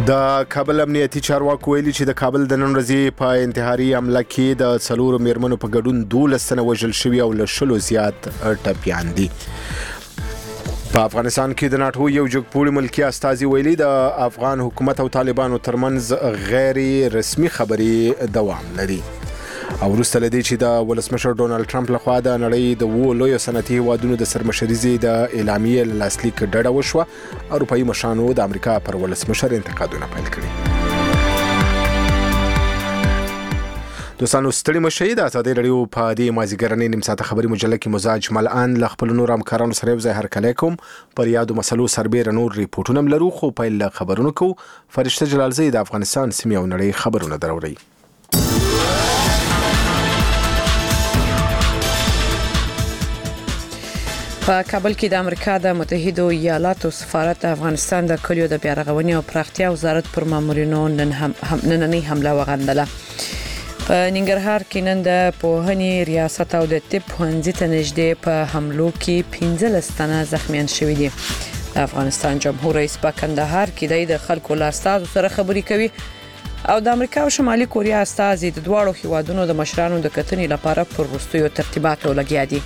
د کابل امنیتي چارواکو ویلي چې د کابل د نن ورځې په انتحاري حمله کې د 4 میرمنو په ګډون 12 تنه وژل شوي او له 10 زیات ټپیان دي. په افغانستان کې د ناټو یو جګپوړي ملکی استازي ویلي د افغان حکومت او طالبانو ترمنځ غیر رسمي خبري دوام لري. او وروسته لدی چې د ولسمشر ډونالد ټرمپ لخوا د نړۍ د لویو صنعتي هیوادونو د سرمشرۍ د اعلامیې له لاسلیک ډډه وشوه، اروپایي مشرانو د امریکا پر ولسمشر انتقادونه پیل کړي. دوستانو ستړي مشئ، د ازادۍ رادیو په دې مازیګرنۍ نیم ساعته خبري مجله کې مزاج ملان له خپل نور همکارانو سره یو ځای هرکلی کوم. پر یادو مسلو سربېره نور ریپورټونه هم لرو، خو پیل له خبرونو کوو. فرشته جلالزی د افغانستان سیمې او نړۍ خبرونه دروړي. په کابل کې د امریکا د متحده ایالاتو سفارت افغانستان د کلیو د بیارغونې او پراختیا وزارت پر مامورینو نننۍ حمله وغندله. په ننګرهار کې نن د پوهنې ریاست او د طب پوهنځي ته نږدې په حملو کې 15 تنه زخمیان شوي دي. د افغانستان جمهور رئیس په کندهار کې د خلکو له استازو سره خبرې کوي او د امریکا او شمالي کوریا استازي د دواړو هیوادونو د مشرانو د کتنې لپاره پر وروستیو ترتیباتو لګیا دي.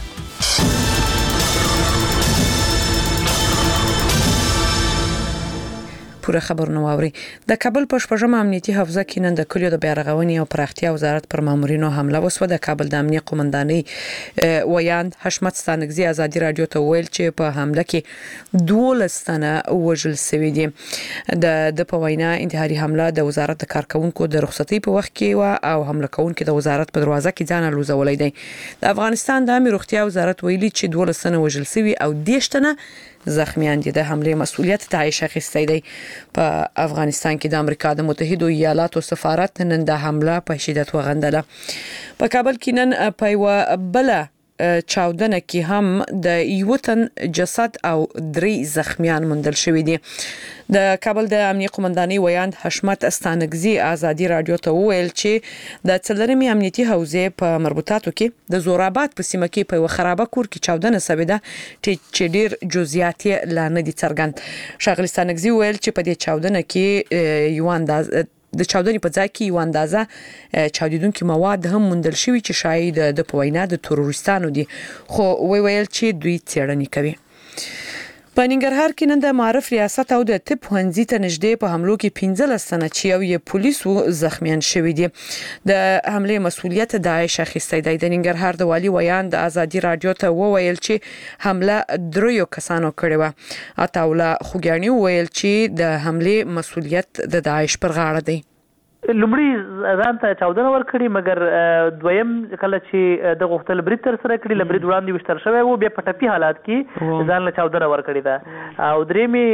پوره خبرونه واوري. د کابل په شپږم امنیتي حوزه کې نن د کلیو د بیارغونې او پراختیا وزارت پر مامورینو حمله وسوه. د کابل د امنیت قومندانۍ ویاند حشمت ستانکزي ازادي رادیو ته ویل چې په حمله کې 12 تنه وژل شوي دي. د په وینا انتحاري حمله د وزارت د کارکونکو د رخصتۍ په وخت کې و او حمله کوونکو د وزارت په دروازه کې ځان لوزولای دي. د افغانستان د امنیت روغتیا وزارت ویلي چې 12 تنه وژل شوي او 10 تنه زخمیان دي. د حمله مسؤلیت داعش اخیستی دی. په افغانستان کې د امریکا د متحده ایالاتو سفارت نن د حمله په شدت وغندله. په کابل کې نن په یو بل چاودنه کې هم د یو تن جسد او 3 زخمیان موندل شوي دي. د کابل د امنیت قومندانۍ ویاند حشمت ستانکزي ازادي رادیو ته ویل چې د څلورمې امنیتي حوزې په مربوطاتو کې د زوراباد په سیمه کې په یو خرابه کور کې چاودنه شوې ده چې ډیر جزئیات لا نه دي څرګند. ښاغلي ستانکزي ویل چې په دې چاودنه کې یو اندازه د چاودنې په ځای کې یو اندازه چاودیدونکو مواد هم موندل شوي چې شاید د پوینا د تروریستانو دي، خو ویل چې دوی څېړنې کوي. په ننګرهار کې نن د معارف ریاست او د طب پوهنځي ته نږدې په حملو کې 15 تنه چې یو پولیسو زخمیان شوي دي. د حمله مسؤلیت داعش اخیستی دی. د ننګرهار د والي ویاند ازادي رادیو ته وویل چې حمله 3 کسانو کړې و. عطاوله خوګیانی ویل چې د حمله مسؤلیت د داعش پر غاړه دی. لومړی ځان ته چاودنه ورکړي، مګر دویم کله چې د غوښتل برید تر سره کړي لبرید وړاندې وشتل شوی وو، بیا په ټپي حالات کې ځان له چاودنه ورکړي ده او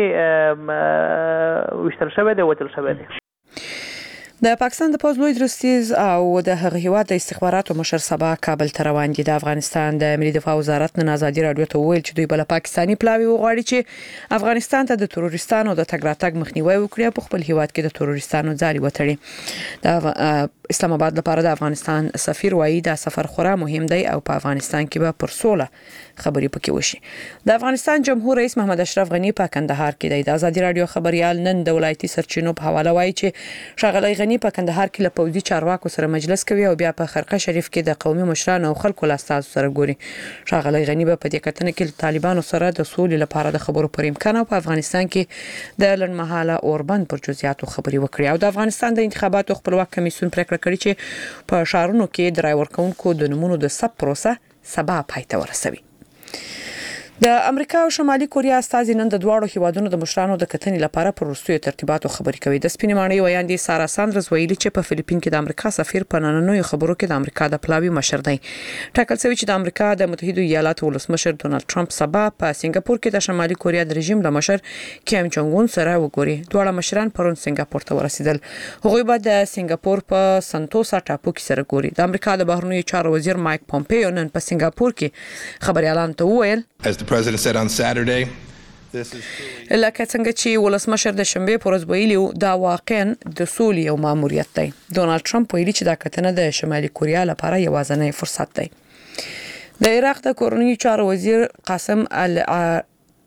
درېمې وشتل شوی دی، وچل شوی دی. د پاکستان د پوز لوی درستیز او د هغه هیواد د استخباراتو مشر سبا کابل ته روان دي. د افغانستان د ملي دفاع وزارت نن ازادي رادیو ته ویل چې دوی بل پاکستاني پلاوی وغواړي چې افغانستان ته د تروریستانو د تګ راتګ مخنیوي وکړي په خپل هیواد کې د تروریستانو ځالي وتړي. د اسلام آباد لپاره د افغانستان سفیر وایي دا سفر خورا مهم دی او په افغانستان کې به پر سوله خبرې پکې وشي. د افغانستان جمهور رئیس محمد اشرف غنی په کندهار کې دی. د ازادي رادیو خبريال نن د ولایتي سرچینو په حواله وایي چې ښاغلی غنی په کندهار کې له پوځي چارواکو سره مجلس کوي او بیا په خرقه شریف کې د قومي مشرانو او خلکو له استازو سره ګوري. ښاغلی غنی په دې کتنه کې طالبانو سره د سولې لپاره د خبرو پر امکان او په افغانستان کې د لړمحاله اوربند پر جزئیاتو خبري وکړي. او د افغانستان د انتخاباتو خپلواک کمیسیون پریکړه کړې چې په شهرونو کې د رای ورکونکو د نمونه د ثبت پروسه سبا پای ته ورسوي. د امریکا او شمالي کوریا استازي نن د دواړو هیوادونو د مشرانو د کتنې لپاره پر وروستیو ترتیباتو خبري کوي. د سپینې ماڼۍ ویاندې سارا ساندرز ویلي چې په فلیپین کې د امریکا سفیر په نننوي خبرو کې د امریکا د پلاوی مشر دی. ټاکل شوی چې د امریکا د متحده ایالاتو ولسمشر ډونالد ټرمپ سبا په سنگاپور کې د شمالي کوریا د رژیم له مشر کیم جونګ اون سره وګوري. دواړه مشران پرون سنگاپور ته ورسېدل. هغوی به د سنگاپور په سنتوسا ټاپو کې سره ګوري. د امریکا د بهرنیو چارو وزیر مایک پومپیو نن په سنگاپور کې خبريالانو ته وویل As the president said on Saturday, لکه څنګه چې ولسمشر د شنبه پر ورځ ویلي دا واقعا د سولې او ماموریت دی. ډونالد ټرمپ ویلي چې دا کتنه د شمالي کوریا لپاره یوازینی فرصت دی. د عراق د کورنیو چارو وزیر قاسم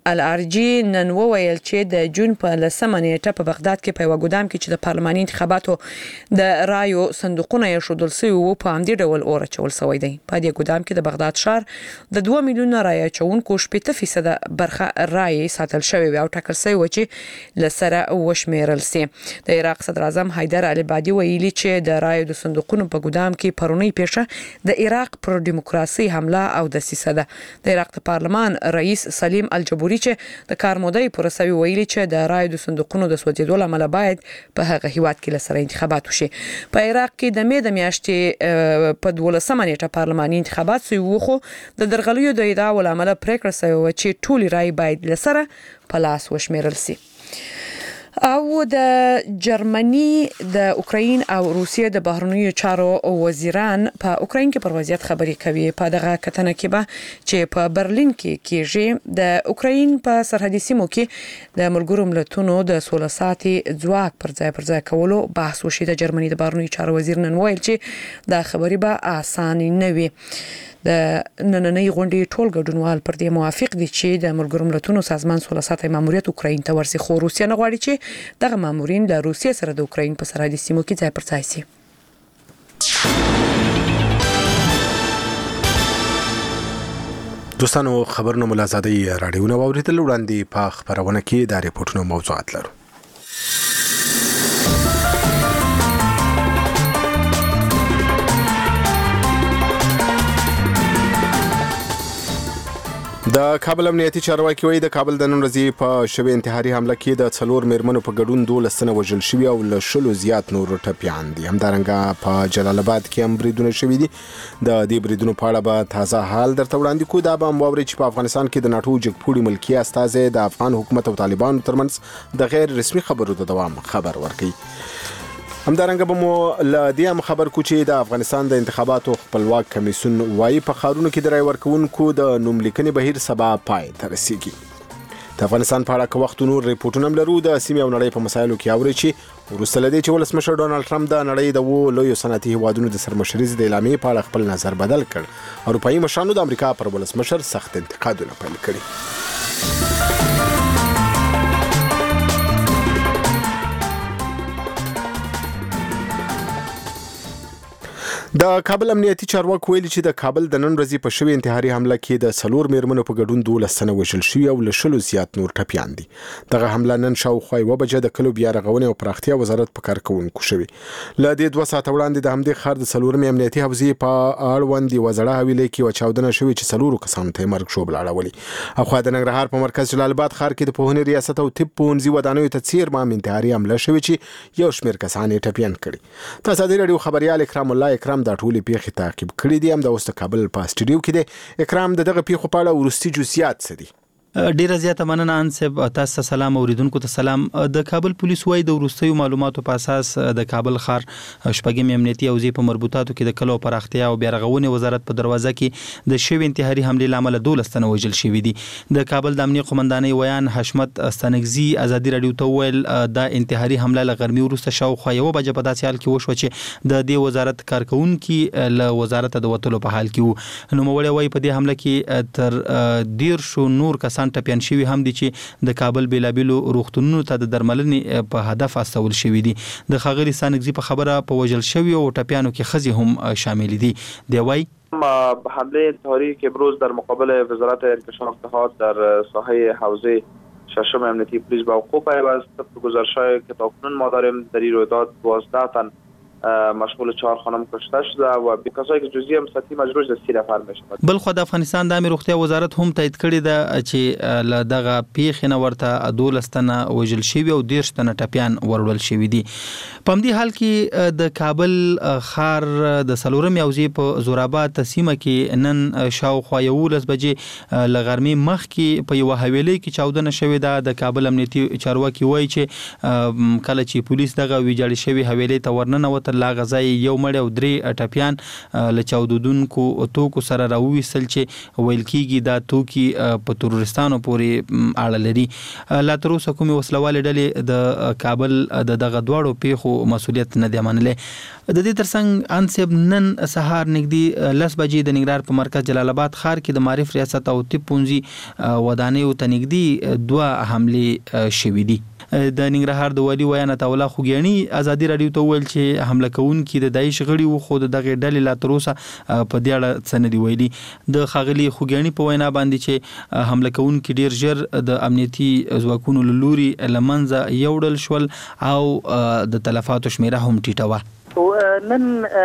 الارجی نن وویل چې د جون په 10 نیټه په بغداد کې په یو ګودام کې چې د پارلماني انتخاباتو د رایو صندوقونه یې شودل سوي وو په همدې ډول اور اچول سوی دی. په دې ګودام کې د بغداد ښار د 2 میلیونه رایه چونکو 80% برخه رایې ساتل شوی او ټاکل شوی و چې لسره وشمیرل سي. د عراق صدر اعظم حیدر العبادي ویلي چې د رایو د صندوقونو په ګودام کې پرونی پیښه د عراق پر دیموکراسي حمله او د سیسه ده. د عراق د پارلمان رئیس سلیم الجبوري چې د کار مودې پر سوي ویلي چې د رایو د صندوقونو د سوځیدو لامل باید په هغه هیواد کې لسره انتخابات وشي. په عراق کې د مې د میاشتې په 12 نیټه پارلماني انتخابات سوي وو خو د درغلیو د ادعا ولامل پریکړه سوي و چې ټول رای باید لسره په لاس وشمیرل سي. او د جرمني د اوکراین او روسیې د بهرنیو چارو وزیران په اوکراین کې پر وضعیت خبرې کوي. په دغه کتنه کې به چې په برلین کې کېږي د اوکراین په سرحدي سیمو کې د ملګرو ملتونو د 16 ساعتي ځواک پر ځای کولو بحث وشي. د جرمني د بهرنیو چارو وزیر نن ویل چې دا خبرې به اسانه نه وي. د نننۍ غونډې ټول ګډونوال پر دې موافق دي چې د ملګرو ملتونو سازمان 16 ساعته ماموریت اوکراین ته ورسي. خو روسیه نه غواړي چې دغه مامورین د روسیې سره د اوکراین په سرحدي سیمو کې ځای پر ځای شي. دوستانو خبرونه ملازادي راډیو نو اوریدل وړاندې په خبرونه کې د ریپورتونو موضوعات لرو. د کابل امنیتي چارواکي وایي د کابل د نن ورځې په شوی انتحاري حمله کې د 4 میرمنو په ګډون 12 تنه وژل شوي او له 10 زیات نور ټپیان دي. همدارنګه په جلال آباد کې هم بریدونه شوي دي. د دې بریدونو په اړه به تازه حال درته وړاندې کوو. دا به هم واورئ چې په افغانستان کې د ناټو جګپوړي ملکي استازی د افغان حکومت او طالبانو ترمنځ د غیر رسمي خبرو د دوام خبر ورکړي. همدارنګه به مو له دې هم خبر کو چې د افغانستان د انتخاباتو خپلواک کمیسیون وايي په خارونو کې د رای ورکوونکو د نوملیکنې بهیر سبا پای ته رسیږي. د افغانستان په اړه که وخت نور ریپورتونه هم لرو. د سیمې او نړۍ په مسایلو کې اوري چې وروسته له دې چې ولسمشر ډونالد ټرمپ د نړۍ د لویو صنعتي هیوادونو د سرمشرۍ د اعلامیې په اړه خپل نظر بدل کړ. اروپایي مشرانو د امریکا پر ولسمشر سخت انتقادونه پیل کړي. د کابل امنیتي چارواکو ویلي چې د کابل د نن ورځې په شوی انتحاري حمله کې د 4 میرمنو په ګډون 12 تنه وژل شوي او له 10 زیات نور ټپیان دي. دغه حمله نن شاوخوا 1 بجه د کلو بیا رغونې او پراختیا وزارت په کار کوونکو شوی. له دې 2 ساعت وړاندې د همدې خار د 4 امنیتي حوزې په اړوند یو وزړه حویلې کې وچاودنه شوې چې 4 کسانو ته مرګ شوبل اړولي. اخوا د ننګرهار په مرکز جلال آباد ښار کې د پوهنې ریاست او طب پوهنځي ودانیو ته څیر ما انتحاري حمله شوې چې یو شمېر کسان یې ټپیان کړي. تاسو د رادیو خبريال اکرام الله اکرام د ټولې پیښې تعقیب کړی دی. هم د اوس کابل په استډیو کې دی. اکرام دغه پیښو په اړه ورستي جزئیات څه دي؟ ډیره زیاته مننه انسب. تاسو سلام اوریدونکو ته سلام. د کابل پولیس وايي د وروستیو معلوماتو په اساس د کابل ښار شپږم امنیتي حوزې په مربوطاتو کې د کلو پراختیا او بیا رغونې وزارت په دروازه کې د شوی انتحاري حمله لامل 12 تنه وژل شوي دي. د کابل د امنیه قومندانۍ ویان حشمت ستانګزي ازادي رادیو ته ویل د انتحاري حمله له غرمې وروسته شاوخوا 1 بجه په داسې حال کې وشو چې د دې وزارت کارکونکو له وزارت د وټلو په حال کې وو. نو موږ وايي په دې حمله کې تر 10 نور کسان ټپیان شوي هم دي چې د کابل بیلابیلو روغتونونو ته د درملنې په هدف استول شوي دي. د ښاغلي ستانګزي په خبره په وژل شوي او ټپیانو کې ښځې هم شامل دي. دی وايي حمله انتحاری که امروز در مقابل وزارت انکشاف اطلاعات در ساحه حوزه ششم امنیتی پلیس به وقوع پیوست. طبق گزارش‌های که تاکنون ما داریم در این رویداد 12 تن مشغول 4 خانم کشته شده و بیکازای که جزئی هم سطحی مجروح د 30 نفر میشه. بل خو د افغانستان د امیر روغتیا وزارت هم تایید کړی ده چې دغه پیښ نه ورته 12 تنه وژل شوي او 10 تنه ټپیان ورول شوي دي. په همدې حال کې د کابل ښار د سلورم حوزې په زوراباد سیمه کې نن شاوخوا 11 بجې ل غرمې مخ کې په یو حویلې کې چاودنه شوې ده. د کابل امنیتي چارواکي وایي چې کله چې پولیس دغه ویجاړ شوی حویلې ته ورننه وته تر لا غځای یو مړ او 3 ټپیان له چاودونکو توکو سره راوویستل چې ویل کیږي دا توکي په تروریستانو پورې اړه لري. لا تر اوسه کومې وسلوالې ډلې د کابل د دغه دواړو پیښو مسؤلیت نه دی منلی. د دې ترڅنګ انصب نن سهار نږدې 10 بجې د ننګرهار په مرکز جلال آباد ښار کې د معرف ریاست او طب پونځي ودانیو ته نږدې 2 حملې شوې دي. د ننګرهار د والي ویان عطا الله خوګیاڼي ازادي رادیو ته ویل چې حمله کوونکي د داعش غړي وو خو دغه ډلې لا تر اوسه په دې اړه څه نه دی ویلي. د ښاغلي خوګیاڼي په وینا باندې چې حمله کوونکي ډیر ژر د امنیتي ځواکونو له لوري له منځه یوړل شول او د تلفاتو شمیره هم ټیټه وه. نن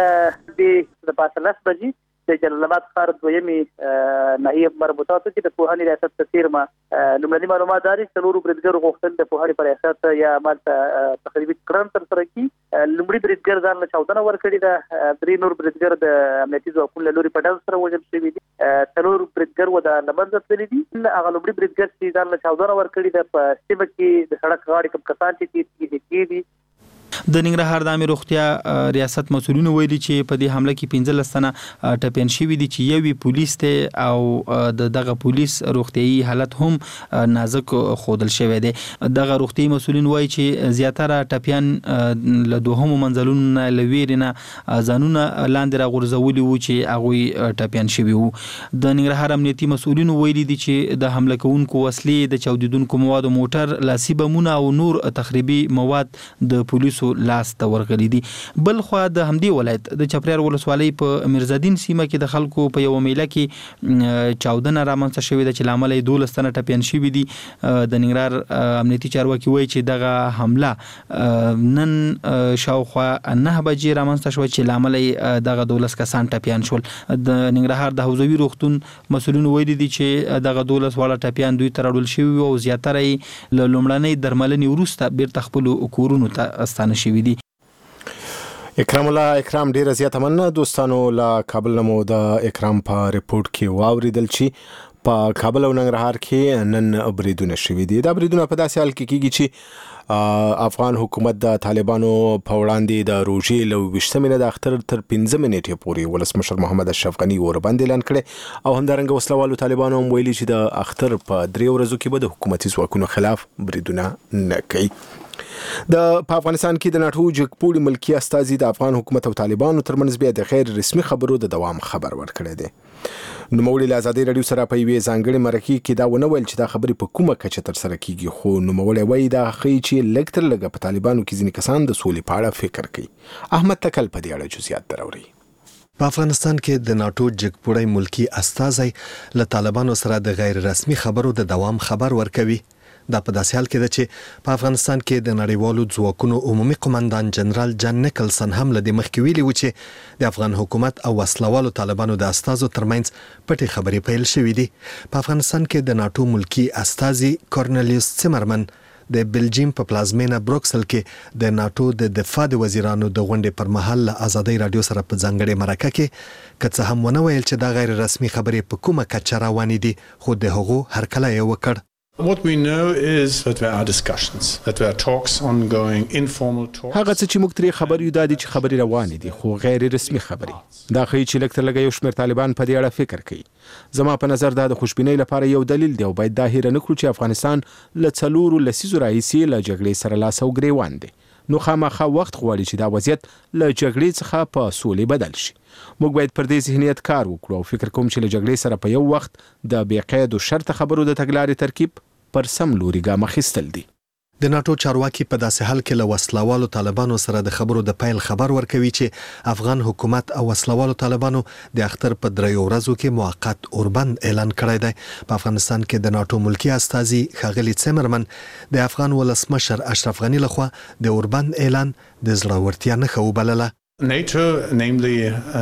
د 15 بجې د جلال آباد ښار دویمې ناحیې مربوطاتو کې د پوهنې ریاست په څیرمه لومړني معلومات داري چې څلورو بریدګرو غوښتل د پوهنې په ریاست یا مالته تخریبي کړن ترسره کړي. لومړي بریدګر ځان له چاودنه ورکړې ده. 3 نور بریدګر د امنیتي ځواکونو له لوري په ډز سره وژل شوي دي. 4 بریدګر و د لمنځه تللي دي. هغه لومړي بریدګر چې ځان له چاودنه ورکړې ده په سیمه کې د سړک غاړې کوم کسان چې دي د ننګرهار د عامه روغتیا ریاست مسؤلینو ویلي چې په دې حمله کې 15 تنه ټپیان شوي دي چې یوې پولیس ته او دغه پولیس روغتيایي حالت هم نازک خودل شوی دی. دغه روغتيایي مسؤلین وایي چې زیاتره ټپیان له دوهمو منځلونو لویرنه ځانونه لاندې راغورځولي وو چې هغه ټپیان شوي وو. د ننګرهار امنیتي مسؤلینو ویلي دي چې د حمله کوونکو وسلې د چاودیدونکو موادو موټر لاسي بمونه او نور تخریبي مواد د پولیسو لاس ته ورغلي دي. بل خو د همدې ولایت د چپریار ولسوالۍ په میرزادین سیمه کې د خلکو په یو میله کې چاودنه رامنځته شوې ده چې لامل یې 12 تنه ټپیان شوي دي. د ننګرهار امنیتي چارواکي وایي چې دغه حمله نن شاوخوا 9 بجې رامنځته شوه چې لامل یې دغه 12 کسان ټپیان شول. د ننګرهار د حوزوي روغتون مسؤلین ویلي دي چې دغه 12 واړه ټپیان دوی ته راوړل شوي او زیاتره یې له لومړنۍ درملنې وروسته بیرته خپل کورونو ته ستانه شوي دي. اکرام الله اکرام ډیره زیاته مننه دوستانو. لا کابل نمو د اکرام په ریپورت کې واوریدل چې په کابل او ننګرهار کې نن بریدونه شوي دي. دا بریدونه په داسې حال کې کیږي چې افغان حکومت د طالبانو په وړاندې د روژې له 20 د اختر تر 15 نیټې پورې ولسمشر محمد اشرف غني اوربند اعلان کړي او همدارنګه وسلوالو طالبانو هم ویلي چې د اختر په 3 ورځو کې به د حکومتي ځواکونو خلاف بریدونه نه کوي. په افغانستان کې د ناټو جګپوړي ملکی استازي د افغان حکومت او طالبانو ترمنځ بیا د غیر رسمي خبرو د دوام خبر ورکړی دی. نوموړي له ازادي رادیو سره په یوې ځانګړې مرکې کې دا ونه ویل چې دا خبرې په کومه کچه ترسره کیږي، خو نوموړي وایي دا ښیي چې لږ تر لږه په طالبانو کې ځینې کسان د سولې په اړه فکر کوي. احمد تکل په دې اړه جزئیات دراوړي. په افغانستان کې د ناټو جګپوړی ملکی استازي له طالبانو سره د غیر رسمي خبرو د دوام خبر ورکوي. دا په داسې حال کې ده چې په افغانستان کې د نړیوالو ځواکونو عمومي قومندان جنرال جان نیکلسن هم له دې مخکې ویلي و چې د افغان حکومت او وسلوالو طالبانو د استازو ترمنځ پټې خبرې پیل شوې دي. په افغانستان کې د ناټو ملکی استازي کورنلیوس سیمرمن د بلجیم په پلازمینه بروکسل کې د ناټو د دفاع د وزیرانو د غونډې پر مهال له ازادي رادیو سره په ځانګړې مرکه کې که څه هم ونه ویل چې دا غیر رسمي خبرې په کومه کچه روانې دي، خو د هغو هرکلی یې وکړ. What we know is that there are discussions, that there are talks ongoing, informal talks. هغه څه چې موږ ترې خبر یو دا دي چې خبرې روانې دي، خو غیر رسمي خبرې. دا ښیي چې لږ تر لږه یو شمېر طالبان په دې اړه فکر کوي. زما په نظر دا د خوشبینۍ لپاره یو دلیل دی او باید دا هېره نه کړو چې افغانستان له 4 لسیزو راهیسې له جګړې سره لاس او ګریوان دی. نو خامخا وخت غواړي چې دا وضعیت له جګړې څخه په سولې بدل شي. موږ باید پر دې ذهنیت کار وکړو او فکر کوم چې له جګړې سره په یو وخت د بې قید او شرط خبرو د تګلارې ترکیب پر سم لوري ګام اخیستل دي. د ناټو چارواکي په داسې حال کې له وسلوالو طالبانو سره د خبرو د پیل خبر ورکوي چې افغان حکومت او وسلوالو طالبانو د اختر په 3 ورځو کې موقت اوربند اعلان کړی دی. په افغانستان کې د ناټو ملکی استازي ښاغلي سیمرمن د افغان ولسمشر اشرف غني لخوا د اوربند اعلان د زړورتیا نښه وبلله. NATO, namely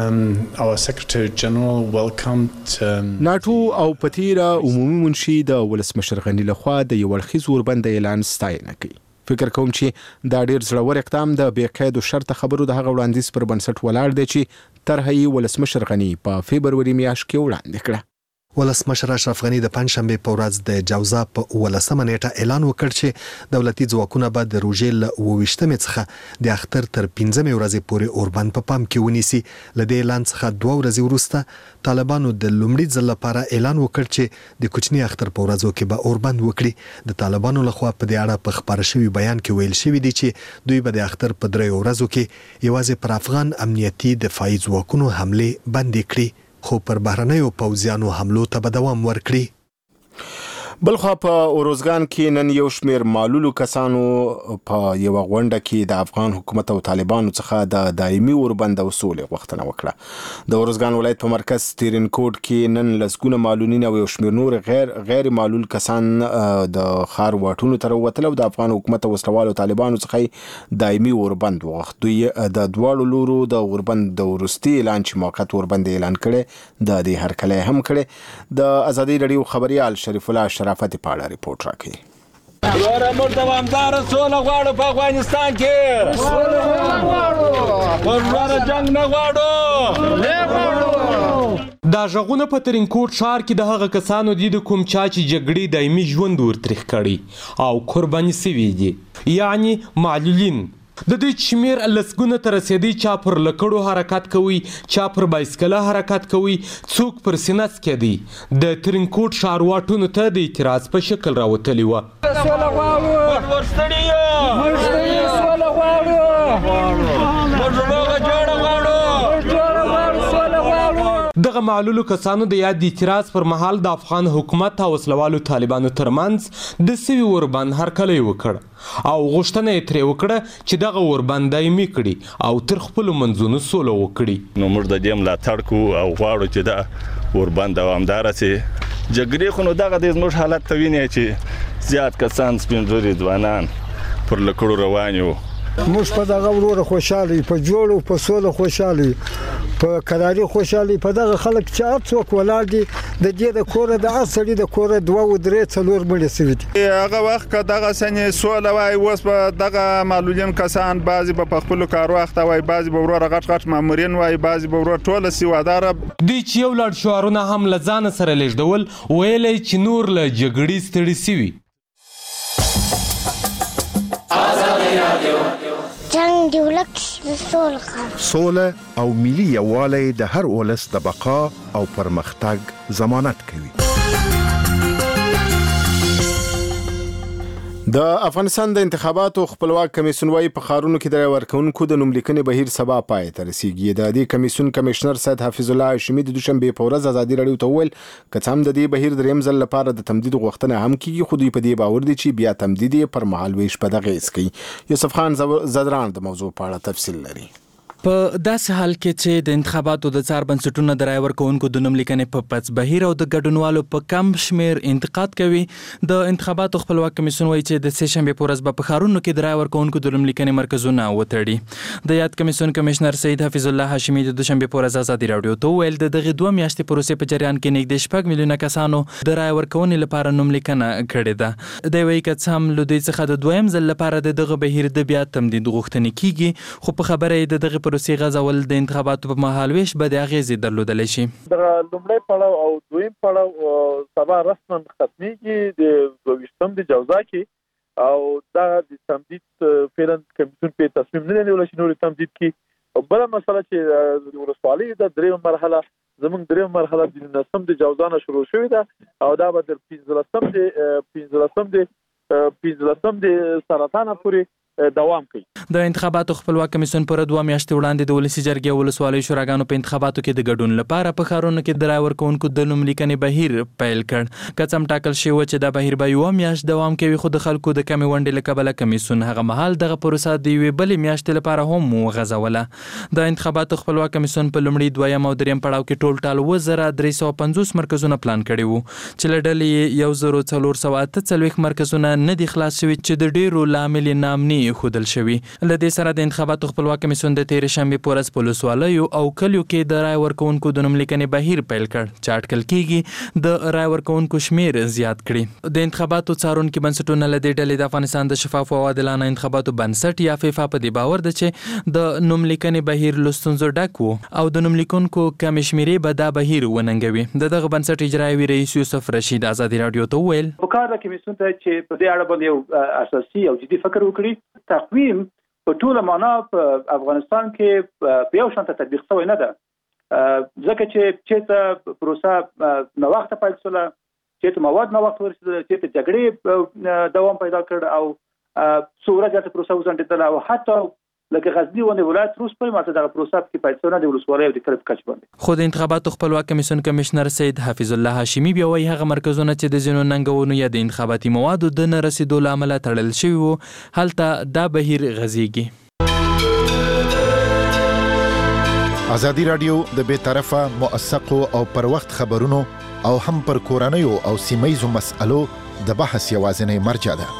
our Secretary General, welcomed ناټو او پتیرا عمومي منشي د ولسمشر غني لخوا د یو اړخیز اوربند اعلان ستاینه کوي. فکر کوم چې دا ډیر زړور اقدام د بې قید او شرط خبرو د هغه وړاندیز پر بنسټ ولاړ دی چې طرحه ولسمشر غني په فبروري میاشت کې وړاندې کړه. ولسمشر اشرف غنی د پنځشنبه په ورځ د جوزا په 18 نیټه اعلان وکړ چې دولتي ځواکونه به د روژې له 28 څخه د اختر تر 15 ورځې پورې اوربند په پام کې ونیسي. له دې اعلان څخه 2 ورځې وروسته طالبانو د لومړي ځل لپاره اعلان وکړ چې د کوچني اختر په ورځو کې به اوربند وکړي. د طالبانو لخوا په دې اړه په خبر شوی بیان کې ویل شوی دی چې دوی به د اختر په 3 ورځو کې یوازې پر افغان امنیتي دفاعي ځواکونو حمله بندې کړي، خو پر بهرنیو پوځیانو حملو ته به دوام ورکړي. بلخوا په اوروزګان کې نن یو شمیر معلولو کسانو په یو غونډه کې د افغان حکومت او طالبانو څخه د دایمي اوربند او سولې غوښتنه وکړه. د اوروزګان ولایت په مرکز تیرنکوټ کې نن لسګونه معلولین او یو شمیر نور غیر معلول کسان د خار واټونو تر وتل او د افغان حکومت او وسلوالو طالبانو څخه دایمي اوربند وغوښت. دوی د دواړو لورو د اوربند د وروستي اعلان چې موقت اوربند اعلان کړي د دې هرکلی هم کړي. د ازادي رادیو خبريال شریف الله شرافت پاړه ریپورت راکړي. ورته موږ دوامدار سوله غواړو په افغانستان کې، سوله غواړو، ورته جنگ نه غواړو. دا ژغونه په ترینکوټ ښار کې د هغه کسانو دي د کوم چا چې جګړې دایمي ژوند ورتریخ کړي او قرباني سوي دي، یعنی معلولین. د دې شمیر لسګونه ته رسېدي، چا پر لکړو حرکت کوي، چا پر بایسکله حرکت کوي، څوک پر سینه سکېدي. د ترینکوټ ښارواټونو ته د اعتراض په شکل راوتلي وه. سوله غواړو، موږ ستړي یو، موږ ستړي یو، سوله غواړو، موږ روغه جوړه غواړو، جوړه غواړو، سوله غواړو. دغه معلولو کسانو د یاد اعتراض پر مهال د افغان حکومت او وسلوالو طالبانو ترمنځ د سوي اوربند هرکلی وکړ او غوښتنه یې ترې وکړه چې دغه اوربند دایمي کړي او تر خپلو منځونو سوله وکړي. نو موږ د دې ملاتړ کوو او غواړو چې دا اوربند دوامداره سي. جګړې خو نو دغه د زموږ حالت ته وینئ چې زیات کسان سپین ږیري ځوانان پر لکړو روان یو. موږ په دغه وروره خوشحالي، په جوړو په سوله خوشحالي، په کراري خوشحالي. په دغه خلک چې هر څوک ولاړ دي د دې د کوره د هر سړي د کوره 2 3 4 مړه سوي دي. هغه وخت که دغه سنې سوله وای، اوس به دغه معلولین کسان بعضې به په خپلو کارو اخته وای، بعضې به وروره غټ غټ مامورین وای، بعضې به وروره ټوله سواداره. دوی چې یو لړ شعارونه هم له ځانه سره لیږدول، ویلی چې نور له جګړې ستړي سوي. جنگ دی ولک سوله او ملي یووالی د هر ولس د بقا او پرمختګ ضمانت کوي. د افغانستان د انتخاباتو خپلواک کمیسیون وايي په ښارونو کې د رای ورکوونکو د نوملیکنې بهیر سبا پای ته رسیږي. د دې کمیسیون کمشنر سید حفیظ الله هاشمي د دوشنبه په ورځ ازادي رادیو ته وویل که څه هم د دې بهیر دریم ځل لپاره د تمدید غوښتنه هم کیږي، خو دوی په دې باور دي چې بیا تمدید یې پر مهال ویش په دغه هیڅ کوي. یوسف خان زدران د موضوع په اړه تفصیل لري. په داسې حال کې چې د انتخاباتو د څار بنسټونو د رای ورکوونکو د نوملیکنې په پڅ بهیر او د ګډونوالو په کم شمیر انتقاد کوي، د انتخاباتو خپلواک کمیسیون وایي چې د سه شنبه په ورځ به په ښارونو کې د رای ورکوونکو د نوملیکنې مرکزونه وتړي. د یاد کمیسیون کمشنر سید حفیظ الله هاشمي د دوشنبه په ورځ ازادي رادیو ته ویل د دغه 2 میاشتې پروسې په جریان کې نږدې 6 میلیونه کسانو د رای ورکونې لپاره نوملیکنه کړې ده. د وایي که څه هم له دوی څخه د دویم ځل لپاره دغه بهیر د بیا تمدید غوښتنې کیږي، خو په خبره یې د دغه پروسې غځول د انتخاباتو په مهال ویش به د اغیزې درلودلی شي. د لومړی پړاو او دویم پړاو سبا رسما ختمیږي د 22 د جوزا کې او دا د تمدید فعلا کمیسیون په تصمیم نه نیول شي نور تمدید کی. بل مسله چې د ولسوالۍ د دریم مرحله زمونږ دریم مرحله د 19 د جوزا نه شروع شوې ده او دا به تر 15 د سرطان پورې دوام کوي. د انتخاباتو خپلواک کمیسیون پر 2 میاشتې وړاندې د ولسی جرګې او ولسوالۍ شوراګانو په انتخاباتو کې د ګډون لپاره په ښارونو کې د رای ورکوونکو د نوملیکنې بهیر پیل کړ. که څه هم ټاکل شوی و چې دا بهیر به 1 میاشت دوام کوي، خو د خلکو د کمې ونډې له کبله کمیسیون هغه مهال دغه پروسه د یوې بلې میاشتې لپاره هم وغځوله. د انتخاباتو خپلواک کمیسیون په لومړي، دویم او دریم پړاو کې ټول 1350 مرکزونه پلان کړي وو چې له ډلې 1448 مرکزونه نه دي خلاص شوي چې د ډیرو لامل نامني خودل شوی. لدې سره د انتخاباتو خپلواک کمیسیون د تیر شنبه پورز پولیسوالو او کلیو کې د رای ورکونکو د نوملیکنې بهیر پیل کړ چې اټکل کیږي د رای ورکونکو شمیر زیات کړي. د انتخاباتو څارونکو بنسټونو لدې ډلې د افغانستان د شفاف او عادلانه انتخاباتو بنسټ یا فیفا په دې باور ده چې د نوملیکنې بهیر لستونزو ډک وو او د نوملیکونکو کم شمیرې به دا بهیر وننګوي. دغه بنسټ اجرایي رئیس یوسف رشید آزادي رادیو ته وویل په کار د کمیسیون ته چې په دې اړه باندې یو اساسي او جدي فکر وکړي. تقویم په ټوله معنا په افغانستان کې په یو شان تطبیق شوی نه ده، ځکه چې پروسه نو وخت پیل شوه، چې مواد نو وخت ورسېده، چې جګړې دوام پیدا کړ او څوره ځاته پروسه وزندل او حتی لکه غزنی ونه ولایت روس په ماته دغه پروسه کې پاتونه د ولسوالۍ او د کلب کچ باندې. خو د انتخاباتو خپلواک کمیسیون کمشنر سید حفیظ الله هاشمی بیا وایي هغه مرکزونه چې د زینو ننګونو یا د انتخاباتي موادو د نه رسیدو لامل تړل شوی وو هلته دا بهیر غزيږي. ازادي رادیو د بې طرفه موثقو او پر وخت خبرونو او هم پر کورنیو او سیمایزو مسألو د بحث یوازینی مرجع ده.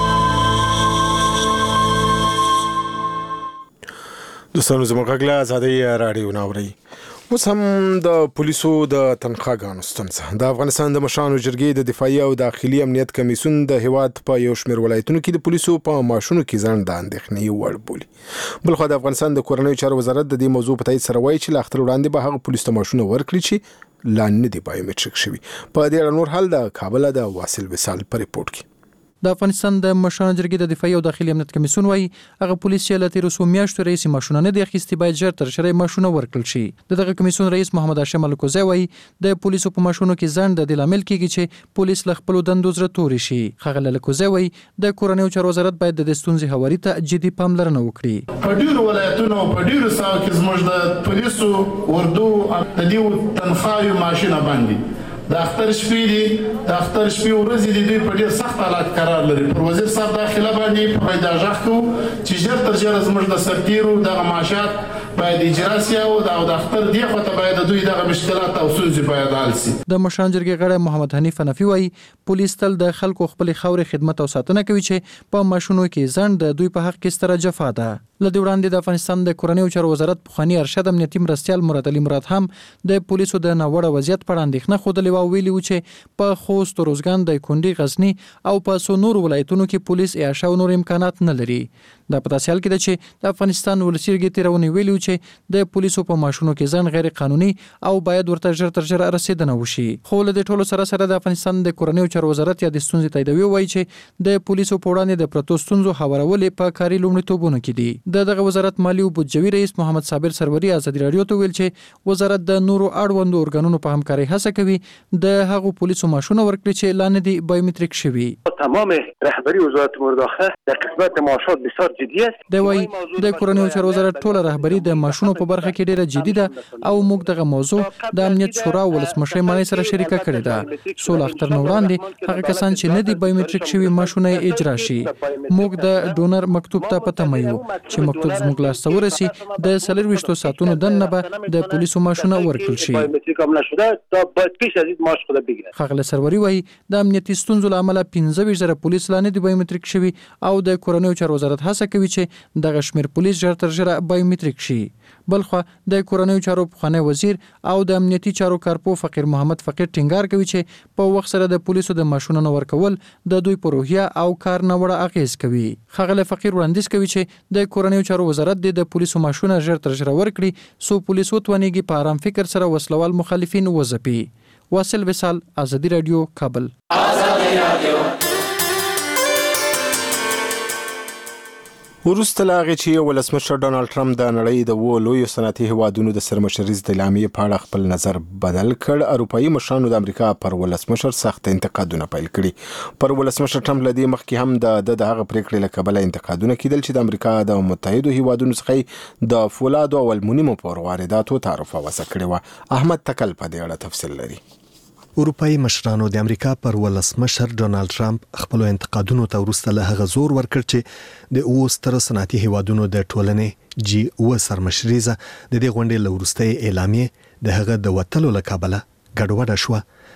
دوستانو زموږ غږ ازادي رادیو ناوري. اوس هم د پولیسو د تنخواګانو ستونزه. د افغانستان د مشرانو جرګې د دفاعي او داخلي امنیت کمیسیون د هیواد په یو شمېر ولایتونو کې د پولیسو په معاشونو کې ځنډ د اندېښنې وړ بولي. بلخو د افغانستان د کورنیو چارو وزارت د دې موضوع په تایید سره وایي چې لا اختر وړاندې به هغه پولیسو ته معاشونه ورکړي چې لا نه دي بایومټریک شوي. په دې اړه نور حال د کابل د واصل وصال په ریپورت کې. د افغانستان د مشرانو جرګې د دفاعي او داخلي امنیت کمیسیون وايي هغه پولیس چې له تیرو څو میاشتو رئیس ماشونه نه دي اخیستي باید ژر تر ژره ماشونه ورکړل شي. دغه کمیسیون رئیس محمد هاشم الکوزی وايي د پولیسو په ماشونو کې ځنډ د لامل کیږي چې پولیس له خپل دندو زړه توري شي. خغل الکوزی وايي د کورنیو چارو وزارت باید د ستونزې هواري ته جدي پاملرنه وکړي. په ډیرو ولایتونو په ډیرو ساحو کې زموږ د پولیسو اردو د دې تنخواهي ماشینه باندې د اختر شپې دي، د اختر شپې ورځې دي، دوی په ډېر سخت حالات قرار لري. پر وزیر صاحب داخله باندې په پیدا ځخ کو چې ژر تر ژره زموږ د سرتیرو دغه معاشات باید اجرا شي او د اختر دی خو ته باید دوی دغه مشکلات او ستونزې باید حل شي. د مشران جرګې غړی محمد حنیف حنفي وايي پولیس تل د خلکو خپل خاورې خدمت او ساتنه کوي چې په ماشونو کې ځنډ د دوی په حق کې ستره جفا ده. لدې وړاندې د افغانستان د کورنیو چارو وزارت پخوانی ارشد امنیتي مرستیال مراد علي مراد هم د پولیسو د ناوړه وضعیت په اړه اندېښنه خوده او ویلي و چې په خوست، روزګان، دایکنډي، غزنی او په څو نور ولایتونو کې پولیس اعاشه او نور امکانات نه لري. دا په داسې حال کې ده چې د افغانستان ولسي جرګې تیرونې ویلي چې د پولیسو په ماشونو کې ځنډ غیر قانوني او باید ورته ژر تر ژره رسیدنه وشي. خو له دې ټولو سره د افغانستان د کورنیو چارو وزارت یا د ستونزې تاییدوي وایي چې د پولیسو په وړاندې د پرتو ستونزو هوارول په کاري لومړیتوبونو کې دي. دغه وزارت مالی او بودجوي رئیس محمد صابر سروري ازادي رادیو ته ویل چې وزارت د نورو اړوندو ارګانونو په همکارۍ هڅه کوي د هغو پولیسو ماشونه ورکړي چې لا نه دي بایومتریک شوي. تمام رهبری وزارت مداخله در قسمت معاشات بسیار جدی است. دی وايي د کورنیو چارو وزارت ټوله رهبری د ماشونو په برخه کې ډیره جدي ده او موږ دغه موضوع د امنیت شورا ولسمشر مانی سره شریکه کړې ده. سول اختر نو وړاندې هغه کسان چې نه دي بایومتریک شوي ماشونه اجرا شي. موږ د ډونر مکتوب ته پته مایو چې مکتوب زموږ لاس ته ورسي د 24 ساعتونو دننه به د پولیسو ماشونه ورکړل شي. خغل سروري وايي د امنیتي ستونزو لامل 15,000 پولیس لا نه دي بایومتریک شوي او د کورنیو چارو وزارت هڅه کوي چې دغه شمیر پولیس ژر تر ژره بایومتریک شي. بلخو د کورنیو چارو پخوانی وزیر او د امنیتي چارو کارپو فقیر محمد فقیر ټینګار کوي چې په وخت سره د پولیسو د ماشونو نور کول د دوی په روحیه او کار نه وړ اغیز کوي. خغل فقیر وړاندیز کوي چې د کورنیو چارو وزارت د پولیسو ماشونه ژر تر ژره ورکړي سو پولیس وتونیږي په آرام فکر سره وسلوال مخالفین وځپي. واصل وصال ازادي رادیو کابل. وروسته له هغې چې ولسمشر ډانالډ ټرمپ د نړۍ د 7 لویو صنعتي هیوادونو د سرمشرۍ اعلامیې په اړه خپل نظر بدل کړ، اروپایي مشرانو د امریکا پر ولسمشر سخت انتقادونه پیل کړي. پر ولسمشر ټرمپ له دې مخکې هم د هغه پریکړې له کبله انتقادونه کېدل چې د امریکا د متحدو هیوادونو څخه د فولادو او المونیمو پر وارداتو تعرفه وضع کړې وه. احمد تکل په دې اړه تفصیل لري. اروپایي مشرانو د امریکا پر ولسمشر ډونالډ ټرمپ خپل انتقادونو ته وروسته له هغه زور ورکړ چې د اوو سترو صنعتي هیوادونو د ټولنې G7 سرمشریزه د دې غونډې له وروستۍ اعلامیې د هغه د وتلو له کبله ګډوډه شوه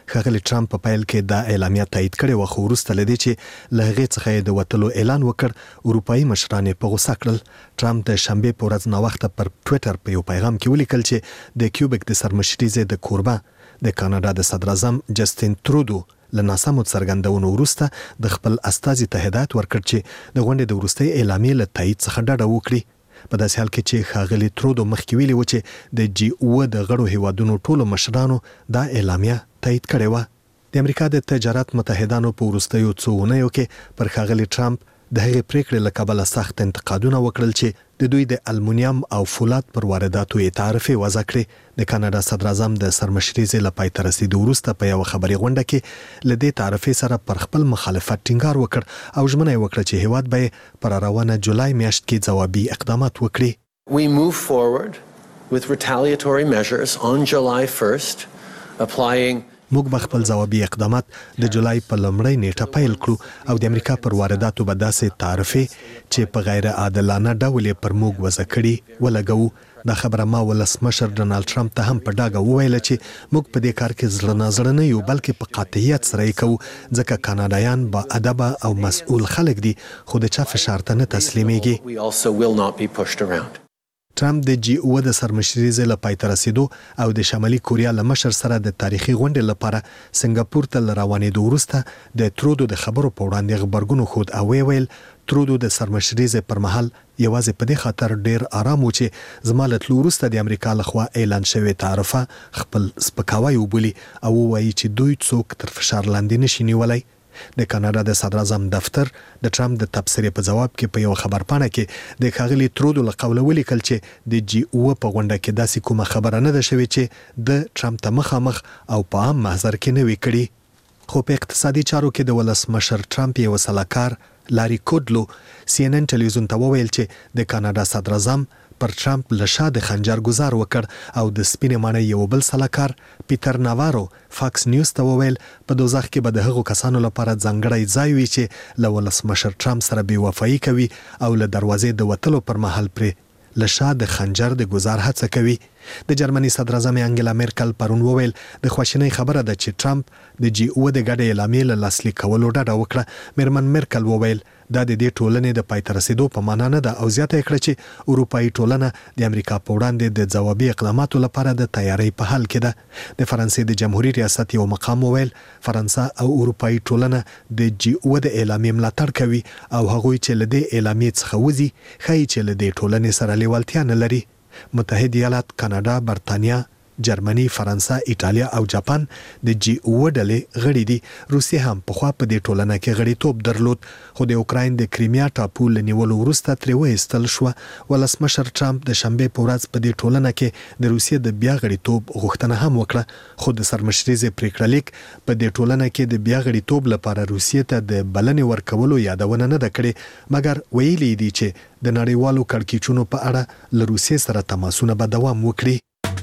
ښاغلي ټرمپ په پیل کې دا اعلامیه تایید کړې و، خو وروسته له دې چې له هغې څخه یې د وتلو اعلان وکړ، اروپایي مشران یې په غوسه کړل. ټرمپ د شنبې په ورځ ناوخته پر ټویټر په یو پیغام کې ولیکل چې د کیوبیک د سرمشري د کوربه د کاناډا د صدراعظم جسټین ترودو له ناسمو څرګندونو وروسته د خپل استازي ته هدایت ورکړ چې د غونډې د وروستۍ اعلامیې له تایید څخه ډډه وکړي. په داسې حال کې چې ښاغلي ترودو مخکې ویلي و چې د G7 د غړو هیوادونو ټولو مشرانو دا اعلامیه تایید کړې وه. د امریکا د تجارت متحدانو په وروستیو څو اونیو کې پر ښاغلي ټرمپ د هغې پریکړې له کبله سخت انتقادونه وکړل چې د دوی د المونیم او فولاد پر وارداتو یې تعرفې وضع کړې. د کاناډا صدراعظم د سرمشري له پای ته رسیدو وروسته په یوه خبري غونډه کې له دې تعرفې سره پر خپل مخالفت ټینګار وکړ او ژمنه یې وکړه چې هیواد به پر روانه جولای میاشت کې ځوابي اقدامات وکړي. We move forward with retaliatory measures on July 1st applying موږ به خپل ځوابي اقدامات د جولای په لومړۍ نیټه پیل کړو او د امریکا پر وارداتو به داسې تعرفې چې په غیر عادلانه ډول یې پر موږ وضع کړي ولګوو. دا خبره ما ولسمشر ډونالد ټرمپ ته هم په ډاګه وویله چې موږ په دې کار کې زړه نازړه نه یو بلکې په قاطعیت سره یې کوو ځکه کاناډایان با ادبه او مسؤل خلک دي خو د چا فشار ته نه تسلیمیږي. We also will not be pushed around. ټرمپ د G7 د سرمشري له پای ته رسیدو او د شمالي کوریا له مشر سره د تاریخي غونډې لپاره سنگاپور ته روانېدو وروسته د ترودو د خبرو په وړاندې غبرګون خود او ویل ترودو د سرمشري پر مهال یوازې په دې خاطر ډیر آرام و چې زما له تلو وروسته د امریکا لخوا اعلان شوی تعرفه خپل سپکاوی وبولي او وایي چې دوی څوک تر فشار لاندې نشي نیولای. د کاناډا د صدراعظم دفتر د ټرمپ د تبصرې په جواب کې په یو خبرپاڼه کې د ښاغلي ترودو له قوله ولیکل چې د G7 په غونډه کې داسې کومه خبره نه ده شوې چې د ټرمپ ته مخامخ او په عام محضر کې نه وي کړي. خو په اقتصادي چارو کې د ولسمشر ټرمپ یو سلاکار لاري کوډلو CNN ټلویزیون ته وویل چې د کاناډا صدراعظم پر ټرمپ له شا د خنجر گزار وکړ او د سپینې ماڼۍ یو بل سلاکار پیټر ناوارو فاکس نیوز ته وویل په دوزخ کې به د هغو کسانو لپاره ځانګړی ځای وي چې له ولسمشر ټرمپ سره بې وفایي کوي او له دروازې د وتلو پر مهال پرې له شا د خنجر د گزار هڅه کوي. د جرمني صدراعظم انګلا میرکل پرون وویل د خواشینۍ خبره ده چې ټرمپ د G7 د ګډې اعلامیې له لاسلیک کولو ډډه وکړه. میرمن میرکل وویل دا د دې ټولنې د پای ته رسیدو په معنا نه ده او زیاته کړه چې اروپایي ټولنه د امریکا په وړاندې د ځوابي اقداماتو لپاره د تیاری په حال کې ده. د فرانسې د جمهوریت ریاست یو مقام وویل فرانسه او اروپایي ټولنه د G7 د اعلامیې ملاتړ کوي او هغوی چې له دې اعلامیې څخه وځي ښایي چې له دې ټولنې سره لیوالتیا نه لري. متحده ایالات، کاناډا، برتانیا، جرمني، فرانسه، ایټالیا او جاپان د G7 ډلې غړي دي. روسیه هم پخوا په دې ټولنه کې غړیتوب درلود خو د اوکراین د کریمیا ټاپو له نیولو وروسته ترې وایستل شوه. ولسمشر ټرمپ د شنبې په ورځ په دې ټولنه کې د روسیې د بیا غړیتوب غوښتنه هم وکړه خو د سرمشري پریکړه لیک په دې ټولنه کې د بیا غړیتوب لپاره روسیې ته د بلنې ورکولو یادونه نه ده کړې مګر ویلي دي چې د نړیوالو کړکېچونو په اړه له روسیې سره تماسونه به دوام وکړي.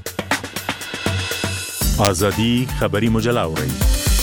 آزادی خبری مجله اورئ.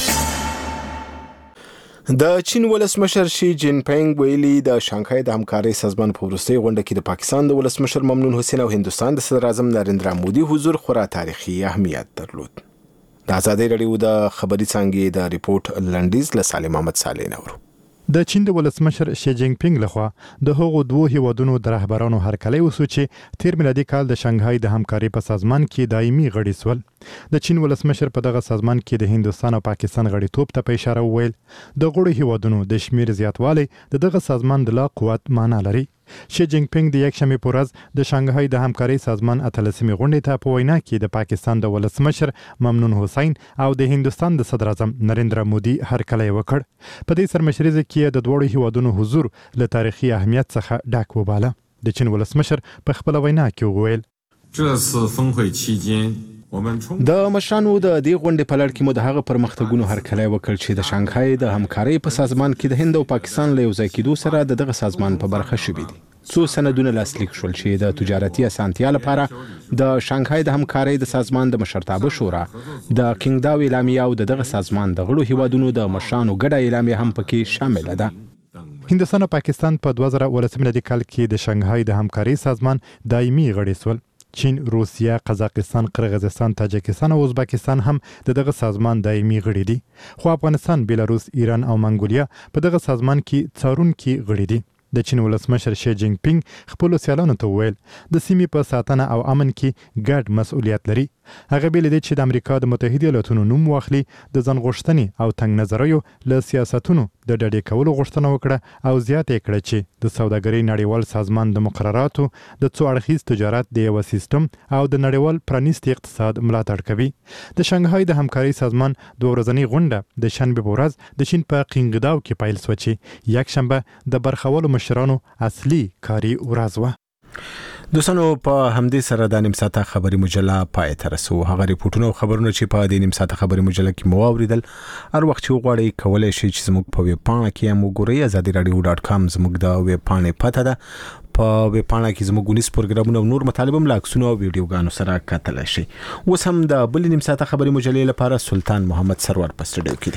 د چین ولسمشر شي جین پینګ ویلي د شانګهای د همکارۍ سازمان په وروستۍ غونډه کې د پاکستان د ولسمشر ممنون حسین او هندستان د صدراعظم نریندرا مودي حضور خورا تاریخي اهمیت درلود. د آزادۍ رادیو د خبري څانګې د ریپورت لنډیز له سالم احمد صالح نورو. د چین د ولسمشر شي جین پینګ لخوا د هغو دوه هیوادونو د رهبرانو هرکلی وسو چې تیر میلادي کال د شانګهای د همکارۍ په سازمان کې دایمي غړي سول. د چین ولسمشر په دغه سازمان کې د هندستان او پاکستان غړیتوب ته په اشاره وویل د غړو هیوادونو د شمیر زیاتوالی د دغه سازمان د لا قوت معنا لري. شي جین پینګ د یکشنبه په ورځ د شانګهای د همکارۍ سازمان اتلسمې غونډې ته په وینا کې د پاکستان د ولسمشر ممنون حسین او د هندستان د صدراعظم نریندرا مودي هرکلی وکړ. په دې سرمشري کې د دوړو هیوادونو حضور له تاریخي اهمیت څخه ډک وباله. د چین ولسمشر په خپل وینا کې وویل د مشرانو د دې غونډې په لړ کې مو د هغه پرمختګونو هرکلی وکړ چې د شانګهای د همکارۍ په سازمان کې د هند او پاکستان له یوځای کېدو سره دغه سازمان په برخه شوي دي. څو سندونه لاسلیک شول چې د تجارتي اسانتیا لپاره د شانګهای د همکارۍ د سازمان د مشرتابه شورا د کینګداو اعلامیه او دغه سازمان د غړو هیوادونو د مشرانو ګډه اعلامیه هم پکې شامل ده. هندستان او پاکستان په 2019 کال کې د شانګهای د همکارۍ سازمان دایمي غړي سول. چین، روسیه، قزاقستان، قرغیزستان، تاجکستان او ازبکستان هم دغه سازمان دایمي غړي دي. خو افغانستان، بیلاروس، ایران او منګولیا په دغه سازمان کې څارونکي غړي دي. د چین ولسمشر شي جینګ پینګ خپل سیالانو ته وویل د سیمې په ساتنه او امن کې ګډ مسؤلیت لري. هغه بیل دی چې د امریکا د متحده ایالاتونو نوم واخلي، د ځان غوښتنې او تنګ نظریو له سیاستونو د ډډې کولو غوښتنه وکړه او زیاته کړه چې د سوداګرۍ نړیوال سازمان د مقرراتو د څو اړخیز تجارت د یو سیستم او د نړیوال پرانیستي اقتصاد ملاتړ کوي. د شانګهای د همکاري سازمان دوه ورځنۍ غونډه د شنبه په ورځ د چین په قینګداو کې پیل شوه چې یک شنبه د برخولو مشرانو اصلي کاري ورځ وه. دوستانو په همدې سره د نیم ساعته خبري مجله پای ته رسو. هغه ریپورتونه او خبرونه چې په د نیم ساعته خبري مجله کې مو اوریدل هر وخت چې وغواړئ کولای شئ چې زموږ په ویب پاڼه کې هم وګورئ. azadiradio.com زموږ د ویب پاڼې پته ده. په ویب پاڼه کې زموږ ونیس پروګرامونه او نور مطالب هم لاکسونه او ویډیوګانو سره کتلای شئ. اوس هم د بل نیم ساعته خبري مجلې لپاره سلطان محمد سرور په سټډیو کې